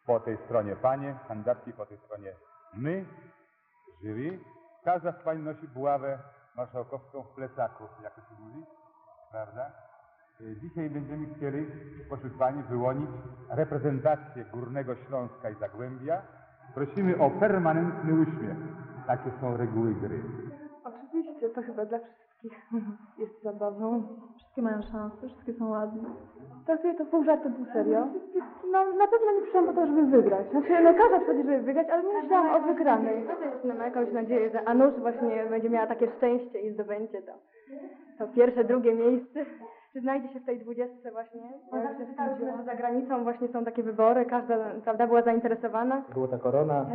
Po tej stronie panie, kandydatki, po tej stronie my, jury. Każda z pań nosi buławę marszałkowską w plecaku, jak to się mówi, prawda? Dzisiaj będziemy chcieli spośród pań wyłonić reprezentację Górnego Śląska i Zagłębia. Prosimy o permanentny uśmiech. Takie są reguły gry. Oczywiście, to chyba dla wszystkich jest zabawą. Wszystkie mają szansę, wszystkie są ładne. Traktuję to pół żartu, pół serio. No, na pewno nie przyszłam po to, żeby wygrać. Znaczy, no każda przychodzi, żeby wygrać, ale nie myślałam o wygranej. Mam jakąś nadzieję, że Anusz właśnie będzie miała takie szczęście i zdobędzie to pierwsze, drugie miejsce. Czy znajdzie się w tej 20 właśnie? Ja czytałyśmy, że za granicą właśnie są takie wybory, każda, prawda, była zainteresowana. Złota korona.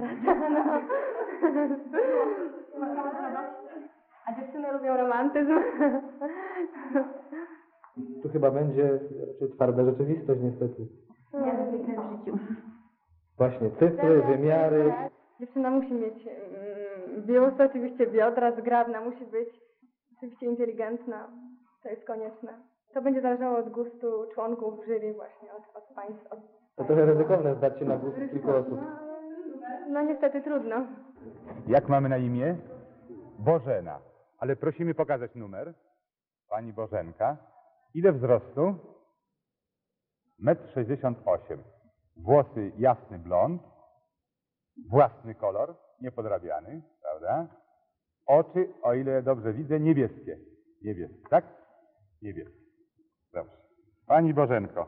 A dziewczyny lubią romantyzm. Tu chyba będzie raczej twarda rzeczywistość niestety. Ja zwykle w życiu. Właśnie cyfry, wymiary. Dziewczyna musi mieć biust, oczywiście biodra, zgrabna, musi być oczywiście inteligentna. To jest konieczne. To będzie zależało od gustu członków jury właśnie, od państw. To trochę ryzykowne zdać się na gust kilku osób. No niestety trudno. Jak mamy na imię? Bożena. Ale prosimy pokazać numer. Pani Bożenka. Ile wzrostu? 1,68 m. Włosy jasny blond. Własny kolor, niepodrabiany, prawda? Oczy, o ile dobrze widzę, niebieskie. Niebieskie, tak? Niebieskie. Dobrze. Pani Bożenko,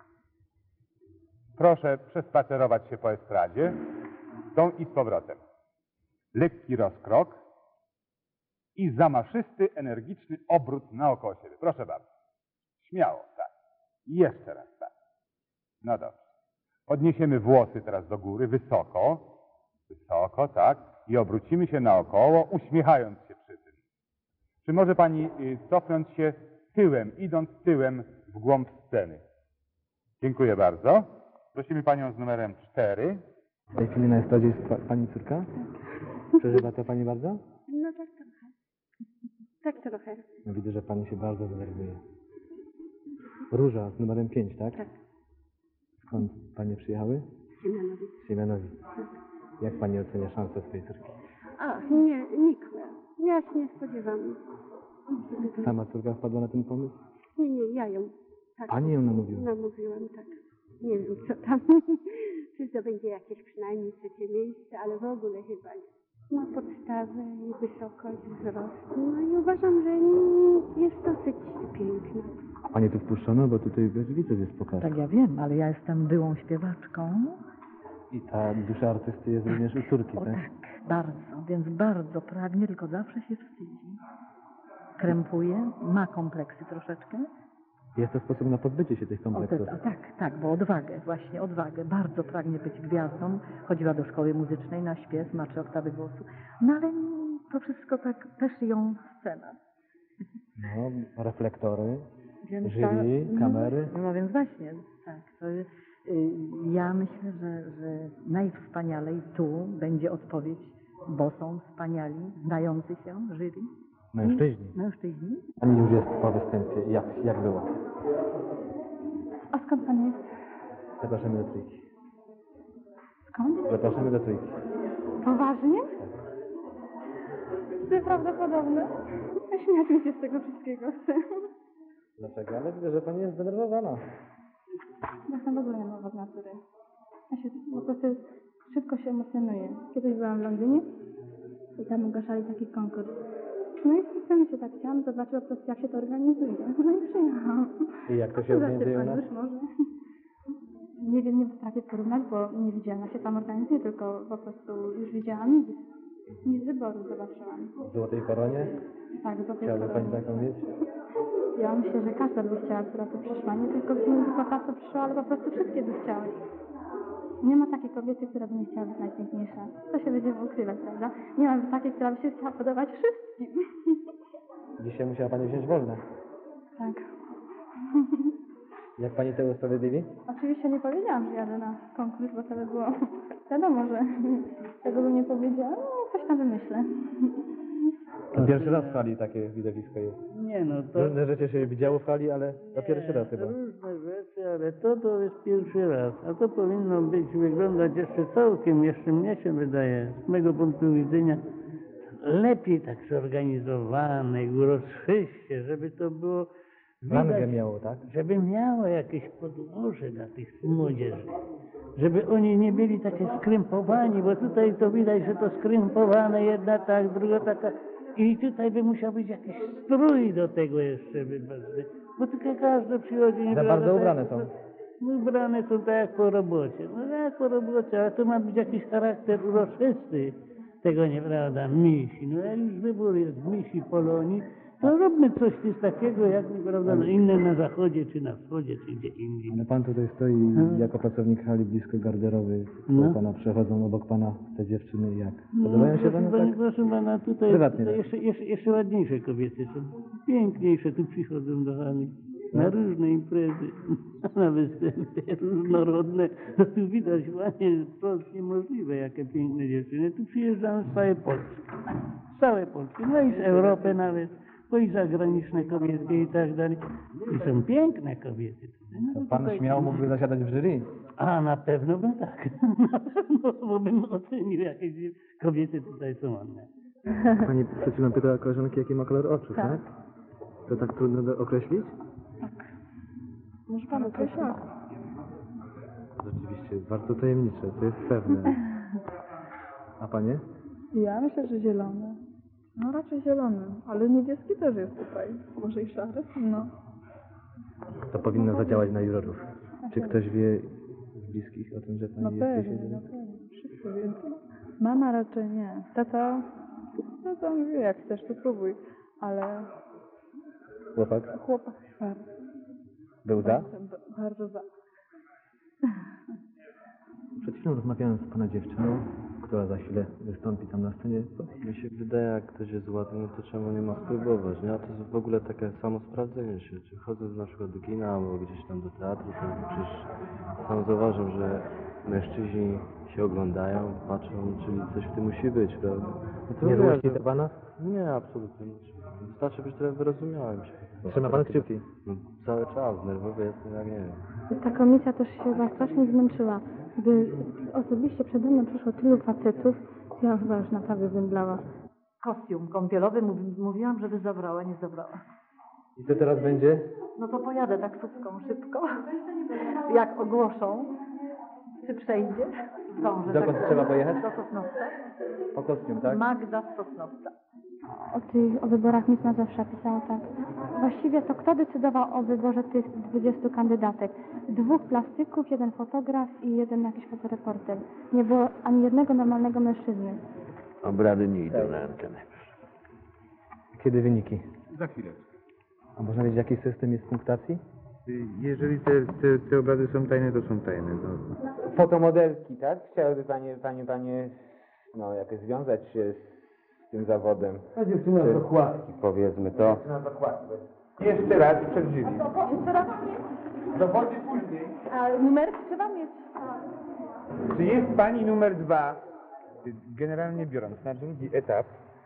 proszę przespacerować się po estradzie, z tą i z powrotem. Lekki rozkrok i zamaszysty, energiczny obrót naokoło siebie. Proszę bardzo. Śmiało, tak. I jeszcze raz, tak. No dobrze. Podniesiemy włosy teraz do góry, wysoko. Wysoko, tak. I obrócimy się naokoło, uśmiechając się przy tym. Czy może pani cofnąć się tyłem, idąc tyłem w głąb sceny? Dziękuję bardzo. Prosimy panią z numerem 4. W tej chwili na estradzie jest pani córka? Przeżywa to pani bardzo? No tak trochę. Tak trochę. No, widzę, że pani się bardzo denerwuje. Róża z numerem 5, tak? Tak. Skąd panie przyjechały? Siemianowic. Z Siemianowic. Jak pani ocenia szanse swojej córki? Ach, nie, nikłe. Ja się nie spodziewam. Sama córka wpadła na ten pomysł? Nie, ja ją. Tak. Pani ją namówiła? Namówiłam, tak. Nie wiem, co tam. Czy to będzie jakieś przynajmniej trzecie miejsce, ale w ogóle chyba nie. Ma podstawę i wysokość wzrostu. No i uważam, że jest dosyć piękna. A pani tu wpuszczono, bo tutaj widzę, że jest pokaz. Tak, ja wiem, ale ja jestem byłą śpiewaczką. I ta dusza artysty jest również u córki, O tak? tak, bardzo, więc bardzo pragnie, tylko zawsze się wstydzi. Krępuje, ma kompleksy troszeczkę. Jest to sposób na pozbycie się tych kompleksów. Tak, bo odwagę, właśnie odwagę. Bardzo pragnie być gwiazdą. Chodziła do szkoły muzycznej na śpiew, ma 3 oktawy głosu. No ale to wszystko tak też ją scena. No, reflektory, Więc jury, kamery. No więc właśnie, tak. To, ja myślę, że najwspanialej tu będzie odpowiedź, bo są wspaniali, znający się jury. Mężczyźni. Mężczyźni. Pani już jest po występie. Jak było? A skąd pan jest? Zapraszamy do trójki. Skąd? Zapraszamy do trójki. Poważnie? Nieprawdopodobne. Śmiać mi się z tego wszystkiego chce. Dlaczego? Ale widzę, że pani jest zdenerwowana. Ja sam w ogóle nie mam od natury. Ja się po prostu szybko się emocjonuję. Kiedyś byłam w Londynie i tam ogłaszali taki konkurs. No i specjalnie się tak chciałam zobaczyć po prostu, jak się to organizuje. No i przyjechałam. I jak to się organizuje u nas? Już może. Nie wiem, nie potrafię porównać, bo nie widziałam, jak się tam organizuje, tylko po prostu już widziałam i z wyboru zobaczyłam. W złotej koronie? Tak, do tej Chciałaby pani koronie. taką mieć? Ja myślę, że każda by chciała, która tu przyszła. Nie tylko ta, co przyszła, ale po prostu wszystkie by chciały. Nie ma takiej kobiety, która by nie chciała być najpiękniejsza. To się będzie ukrywać, prawda? Nie ma takiej, która by się chciała podobać wszystkim. Dzisiaj musiała pani wziąć wolne. Tak. Jak pani to usprawiedliwi? Oczywiście nie powiedziałam, że jadę na konkurs, bo to by było... Wiadomo, że tego bym nie powiedziała. No, coś tam wymyślę. To pierwszy raz w hali takie widowisko jest. Nie no, to Różne rzeczy się widziało w hali, ale to pierwszy raz chyba. różne rzeczy, ale to jest pierwszy raz. A to powinno wyglądać jeszcze mnie się wydaje, z mego punktu widzenia, lepiej tak zorganizowane, uroczyście, żeby to było Rangę miało, tak? żeby miało jakieś podłoże dla tych młodzieży. Żeby oni nie byli takie skrępowani, bo tutaj to widać, że to skrępowane, jedna tak, druga taka. I tutaj by musiał być jakiś strój do tego jeszcze, bo tylko każdy przychodzi... Za prawda, bardzo tak, ubrane są. Ubrane są tak jak po robocie. No jak po robocie, ale to ma być jakiś charakter uroczysty tego, nieprawda, misi. No jak już wybór jest misi Polonii, to róbmy coś takiego, jak nieprawda, no, inne na zachodzie, czy na wschodzie, czy gdzie indziej. Ale pan tutaj stoi jako pracownik hali blisko garderoby. No. Pana przechodzą obok pana te dziewczyny jak? Podobają się panu tak? Proszę pana, tutaj Prywatnie jeszcze ładniejsze kobiety są. Piękniejsze tu przychodzą do hali. Na różne imprezy, na występy różnorodne. To tu widać ładnie, to jest niemożliwe, jakie piękne dziewczyny. Tu przyjeżdżają z całej Polski. Z całej Polski, no i z Europy nawet. Bo i zagraniczne kobiety i tak dalej. I są piękne kobiety. To pan śmiało mógłby zasiadać w jury. A na pewno bym tak. Na pewno, bo bym ocenił, jakie kobiety tutaj są ładne. Pani przed chwilą pytała koleżanki, jaki ma kolor oczu, tak? To tak trudno określić? Może pan określa? Rzeczywiście, bardzo tajemnicze, to jest pewne. A panie? Ja myślę, że zielony. No raczej zielony, ale niebieski też jest tutaj. Może i szary? No. To powinno zadziałać na jurorów. Czy ktoś wie z bliskich o tym, że pani Na jest pewno, dzisiaj? na pewno. Wszyscy wiedzą. Mama raczej nie. Tata mówi, jak chcesz, to próbuj. Ale Chłopak? chłopak bardzo. Był za? Bardzo za. Przed chwilą rozmawiałem z pana dziewczyną, która za chwilę wystąpi tam na scenie. Mi się wydaje, jak ktoś jest ładny, no to czemu nie ma spróbować, nie? A to jest w ogóle takie samo sprawdzenie się. Czy chodząc na przykład do kina albo gdzieś tam do teatru, to przecież sam zauważam, że mężczyźni się oglądają, patrzą, czyli coś w tym musi być, prawda? No to Nie mówię, złości że- to pana? Nie, absolutnie nie. Wystarczy być trochę wyrozumiałym się. Trzyma pan kciuki. No, cały czas, nerwowy jestem jak nie wiem. Ta komisja też się chyba strasznie zmęczyła. Gdy osobiście przede mną przyszło tylu facetów, ja chyba już naprawdę zemdlała. Kostium kąpielowy, mówiłam, żeby zabrała, nie zabrała. I co teraz będzie? No to pojadę taksówką szybko. Jak ogłoszą, czy przejdzie, zdążę. Dokąd trzeba pojechać? Do Sosnowca. Po kostium, tak? Magda z Sosnowca. O wyborach Miss Mazowsza pisał tak. Właściwie to kto decydował o wyborze tych 20 kandydatek? 2 plastyków, 1 fotograf i 1 jakiś fotoreporter. Nie było ani jednego normalnego mężczyzny. Obrady nie idą na antenę. Kiedy wyniki? Za chwileczkę. A można wiedzieć, jaki system jest punktacji? Jeżeli te obrazy są tajne, to są tajne. No. Fotomodelki, tak? Chciałyby panie, no jakoś związać się z tym zawodem. A dziewczyna Czy- to chłopaki. Powiedzmy to. Jeszcze raz przed jury. Jeszcze raz. Dowody później. A numer trzeba mieć. Czy jest pani numer 2? Generalnie biorąc, na drugi etap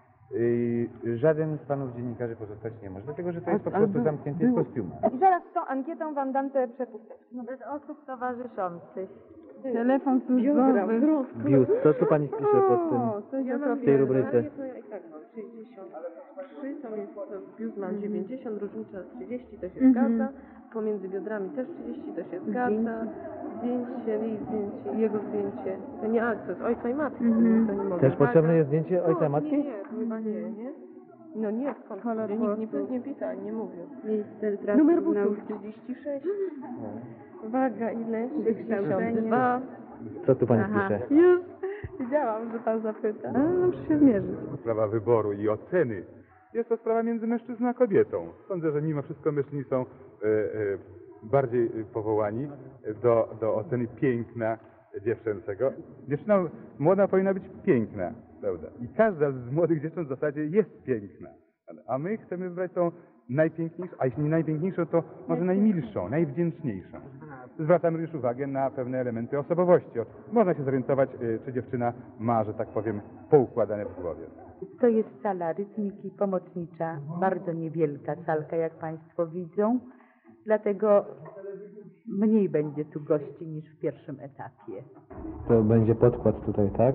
żaden z panów dziennikarzy pozostać nie może, dlatego że to jest po prostu zamknięty w kostiumach. I zaraz z tą ankietą wam dam te przepusteczki. No bez osób towarzyszących. Telefon służbowy. Biust, co pani pisze pod tym, Ja mam w tej rubryce? to ja i tak mam 63, tam jest biust mam 90, różnica 30, to się zgadza. Pomiędzy biodrami też 30, to się zgadza. Zdjęcie, jej zdjęcie, jego zdjęcie. To nie akces, ojca i matki, to nie mogę. Też potrzebne jest zdjęcie ojca matki? Nie, to chyba nie? No nie, skąd? Nikt nie pisał, nie mówił. Miejsce pracy Numer w butów nauce. 36. Waga ile? Wykształcenie. 62. Co tu pani pisze? Już wiedziałam, że pan zapyta. Ale no muszę się zmierzyć. Sprawa wyboru i oceny jest to sprawa między mężczyzną a kobietą. Sądzę, że mimo wszystko mężczyźni są bardziej powołani do oceny piękna dziewczęcego. Dziewczyna młoda powinna być piękna, prawda? I każda z młodych dziewcząt w zasadzie jest piękna. A my chcemy wybrać tą najpiękniejszą, a jeśli nie najpiękniejszą, to może najmilszą, najwdzięczniejszą. zwracamy również uwagę na pewne elementy osobowości. Można się zorientować, czy dziewczyna ma, że tak powiem, poukładane w głowie. To jest sala rytmiki pomocnicza, bardzo niewielka salka, jak Państwo widzą, dlatego mniej będzie tu gości niż w pierwszym etapie. To będzie podkład tutaj, tak?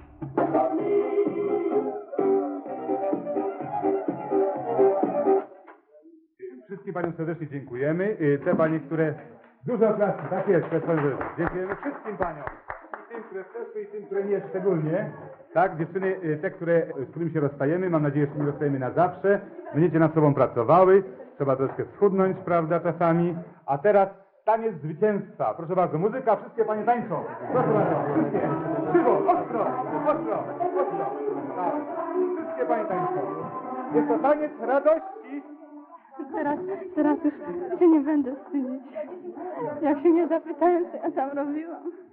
Wszystkim paniom serdecznie dziękujemy. Te panie, które... Dużo oklaski, tak jest, dziękujemy wszystkim paniom. I tym, które przeszły, i tym, które nie szczególnie. Tak, dziewczyny, te, z którymi się rozstajemy, mam nadzieję, że nie rozstajemy na zawsze. Będziecie nad sobą pracowały. Trzeba troszkę schudnąć, prawda, czasami. A teraz taniec zwycięstwa. Proszę bardzo, muzyka, wszystkie panie tańczą. Proszę bardzo, wszystkie. Krzywo, ostro, ostro, ostro. Tak, wszystkie panie tańczą. Jest to taniec radości. Teraz już się nie będę wstydzić. Jak się nie zapytają, co ja tam robiłam.